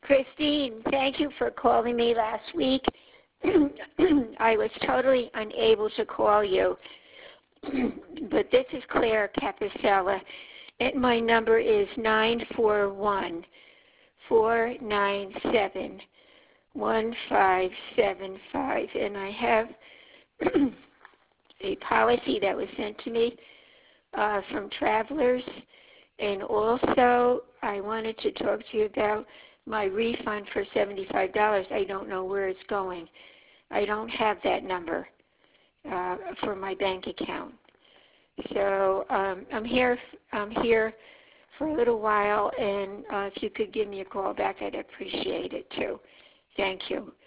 Christine, thank you for calling me last week. I was totally unable to call you, but this is Claire Capicella, and my number is 941-497-1575, and I have a policy that was sent to me from Travelers, and also I wanted to talk to you about my refund for $75. I don't know where it's going. I don't have that number for my bank account. So I'm here for a little while, and if you could give me a call back, I'd appreciate it too. Thank you.